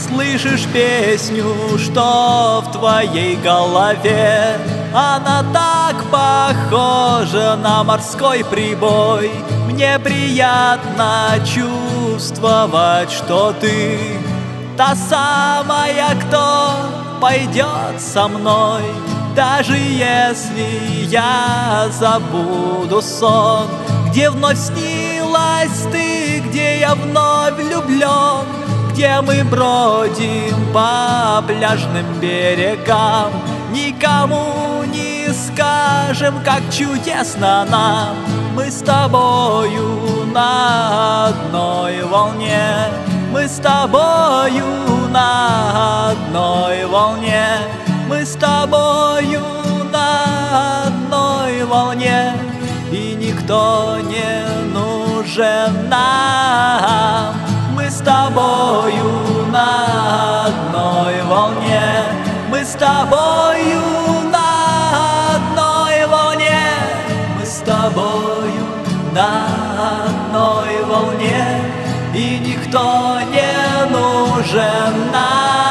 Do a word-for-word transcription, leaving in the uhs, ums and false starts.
Слышишь песню, что в твоей голове? Она так похожа на морской прибой. Мне приятно чувствовать, что ты та самая, кто пойдет со мной. Даже если я забуду сон, где вновь снилась ты, где я вновь влюблен, где мы бродим по пляжным берегам, никому не скажем, как чудесно нам. Мы с тобою на одной волне, мы с тобою на одной волне, мы с тобою на одной волне, и никто не нужен нам. Мы с тобою на одной волне, мы с тобою на одной волне, мы с тобою на одной волне, и никто не нужен нам.